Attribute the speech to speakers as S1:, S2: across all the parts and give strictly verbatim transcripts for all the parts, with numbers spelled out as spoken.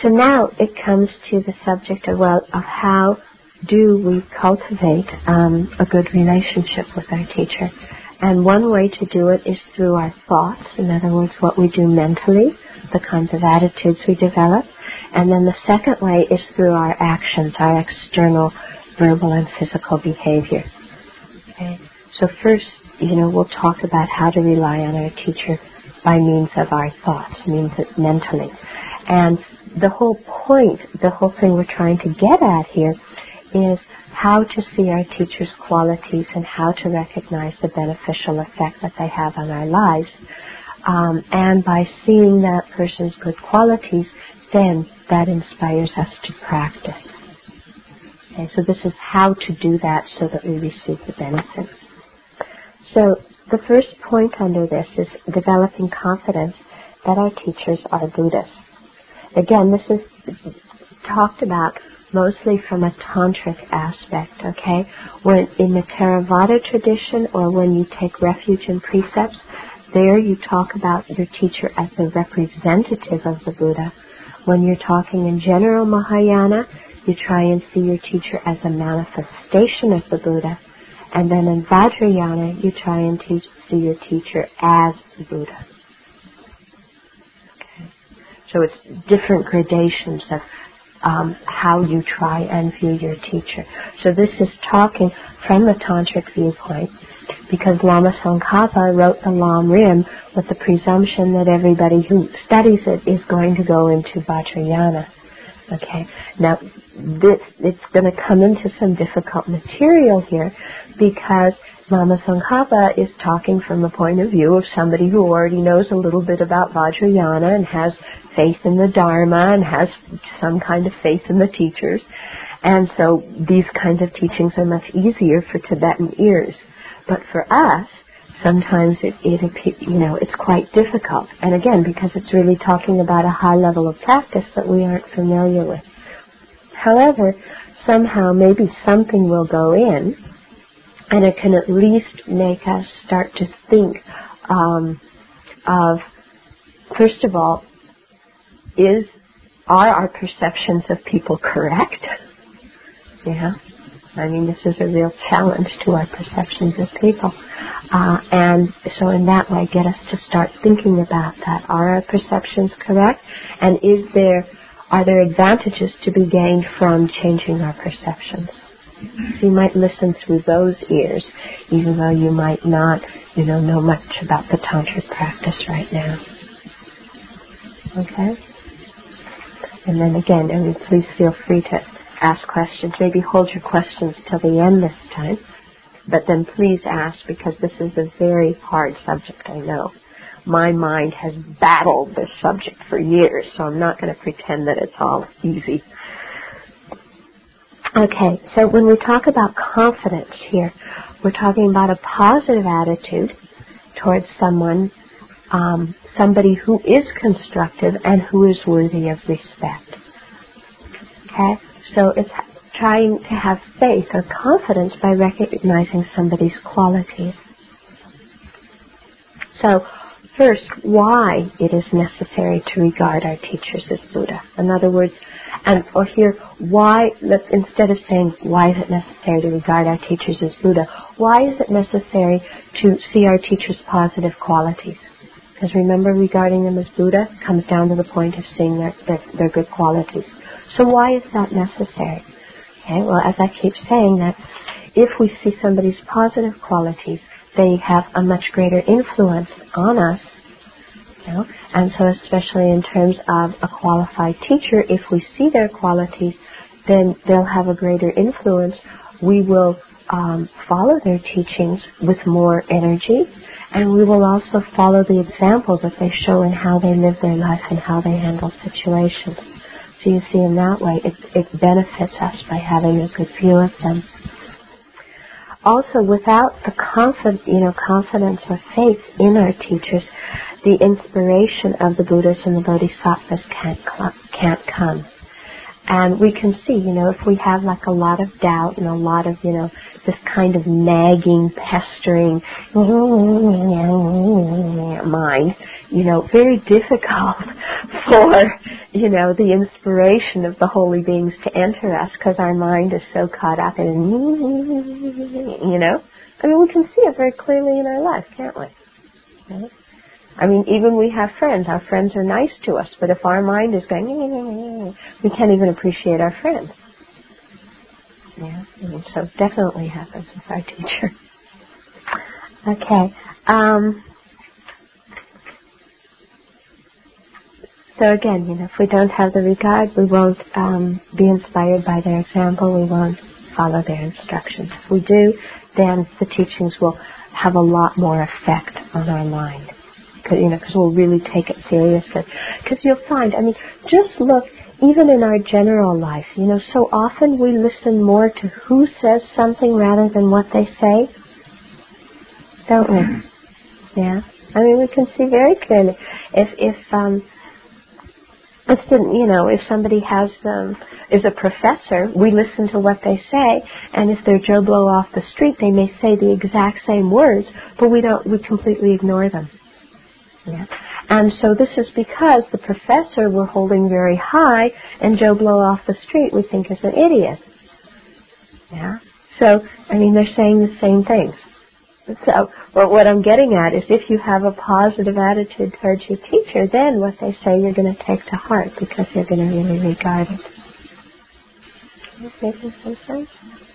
S1: So now it comes to the subject of, well, of how do we cultivate um, a good relationship with our teacher. And one way to do it is through our thoughts, in other words, what we do mentally, the kinds of attitudes we develop. And then the second way is through our actions, our external verbal and physical behavior. Okay? So first, you know, we'll talk about how to rely on our teacher by means of our thoughts, means it mentally. And the whole point, the whole thing we're trying to get at here is how to see our teacher's qualities and how to recognize the beneficial effect that they have on our lives. Um, and by seeing that person's good qualities, then that inspires us to practice. Okay, so this is how to do that so that we receive the benefits. So the first point under this is developing confidence that our teachers are Buddhas. Again, this is talked about mostly from a tantric aspect, okay? When in the Theravada tradition, or when you take refuge in precepts, there you talk about your teacher as the representative of the Buddha. When you're talking in general Mahayana, you try and see your teacher as a manifestation of the Buddha. And then in Vajrayana, you try and teach, see your teacher as the Buddha. Okay. So it's different gradations of um, how you try and view your teacher. So this is talking from the tantric viewpoint, because Lama Tsongkhapa wrote the Lam Rim with the presumption that everybody who studies it is going to go into Vajrayana. Okay, now this, it's going to come into some difficult material here, because Lama Tsongkhapa is talking from the point of view of somebody who already knows a little bit about Vajrayana and has faith in the Dharma and has some kind of faith in the teachers. And so these kinds of teachings are much easier for Tibetan ears. But for us, sometimes it, it, you know, it's quite difficult. And again, because it's really talking about a high level of practice that we aren't familiar with. However, somehow maybe something will go in, and it can at least make us start to think um, of, first of all, is are our perceptions of people correct? Yeah. I mean, this is a real challenge to our perceptions of people. Uh, and so in that way, get us to start thinking about that. Are our perceptions correct? And is there, are there advantages to be gained from changing our perceptions? So you might listen through those ears, even though you might not, you know, know much about the tantric practice right now. Okay? And then again, I mean, please feel free to ask questions. Maybe hold your questions till the end this time. But then please ask, because this is a very hard subject, I know. My mind has battled this subject for years, so I'm not going to pretend that it's all easy. Okay, so when we talk about confidence here, we're talking about a positive attitude towards someone, um, somebody who is constructive and who is worthy of respect. Okay? So it's trying to have faith or confidence by recognizing somebody's qualities. So, first, why it is necessary to regard our teachers as Buddha. In other words, and or here, why, let's, instead of saying why is it necessary to regard our teachers as Buddha, why is it necessary to see our teachers' positive qualities? Because remember, regarding them as Buddha comes down to the point of seeing their, their, their good qualities. So why is that necessary? Okay, well, as I keep saying, that if we see somebody's positive qualities, they have a much greater influence on us, you know, and so especially in terms of a qualified teacher, if we see their qualities, then they'll have a greater influence. We will um, follow their teachings with more energy, and we will also follow the example that they show in how they live their life and how they handle situations. So you see, in that way, it, it benefits us by having a good view of them. Also, without the confidence, you know, confidence or faith in our teachers, the inspiration of the Buddhas and the Bodhisattvas can't can't come. And we can see, you know, if we have like a lot of doubt and a lot of, you know, this kind of nagging, pestering mind, you know, very difficult for you know, the inspiration of the holy beings to enter us, because our mind is so caught up in, you know. I mean, we can see it very clearly in our life, can't we? Right? I mean, even we have friends. Our friends are nice to us, but if our mind is going, we can't even appreciate our friends. Yeah, and so it definitely happens with our teacher. Okay. Um, so again, you know, if we don't have the regard, we won't um, be inspired by their example. We won't follow their instructions. If we do, then the teachings will have a lot more effect on our mind. Cause, you know, because we'll really take it seriously. Because you'll find, I mean, just look, even in our general life, you know, so often we listen more to who says something rather than what they say, don't we? Yeah. I mean, we can see very clearly if if um if the, you know if somebody has um is a professor, we listen to what they say, and if they're Joe Blow off the street, they may say the exact same words, but we don't we completely ignore them. Yeah. And so this is because the professor we're holding very high, and Joe Blow off the street we think is an idiot. Yeah. So I mean, they're saying the same things. So, well, what I'm getting at is if you have a positive attitude towards your teacher, then what they say you're going to take to heart because you're going to really regard it. Is this making some sense?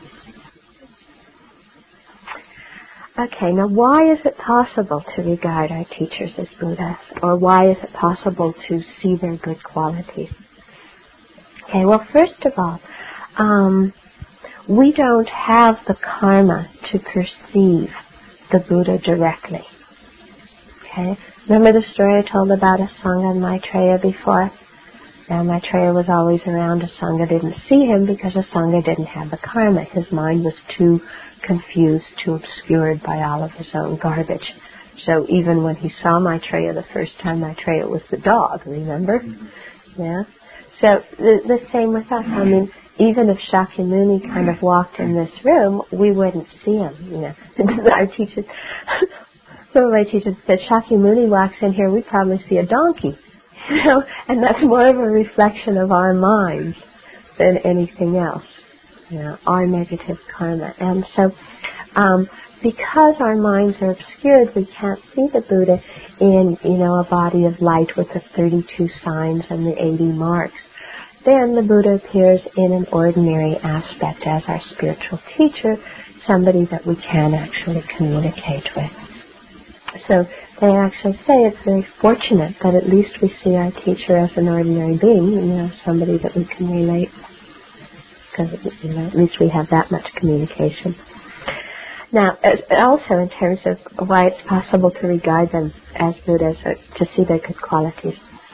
S1: Okay, now why is it possible to regard our teachers as Buddhas? Or why is it possible to see their good qualities? Okay, well, first of all, um, we don't have the karma to perceive the Buddha directly. Okay? Remember the story I told about Asanga and Maitreya before? Now, Maitreya was always around. Asanga didn't see him because Asanga didn't have the karma. His mind was too confused, too obscured by all of his own garbage. So even when he saw Maitreya the first time, Maitreya was the dog, remember? Yeah? So the, the same with us. I mean, even if Shakyamuni kind of walked in this room, we wouldn't see him. You know, our teachers, some of my teachers said, Shakyamuni walks in here, we'd probably see a donkey. You know, and that's more of a reflection of our minds than anything else. You know, our negative karma. And so, um, because our minds are obscured, we can't see the Buddha in, you know, a body of light with the thirty-two signs and the eighty marks. Then the Buddha appears in an ordinary aspect as our spiritual teacher, somebody that we can actually communicate with. So they actually say it's very fortunate that at least we see our teacher as an ordinary being, you know, somebody that we can relate, because, you know, at least we have that much communication. Now, also in terms of why it's possible to regard them as Buddhas or to see their good qualities.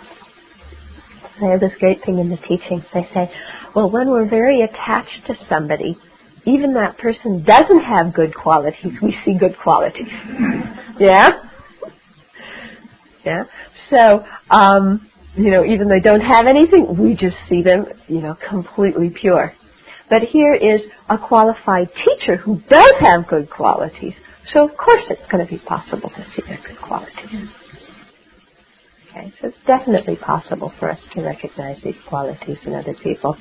S1: They have this great thing in the teachings. They say, well, when we're very attached to somebody, even that person doesn't have good qualities, we see good qualities. Yeah? Yeah? So, um, you know, even though they don't have anything, we just see them, you know, completely pure. But here is a qualified teacher who does have good qualities. So, of course, it's going to be possible to see their good qualities. Okay, so it's definitely possible for us to recognize these qualities in other people.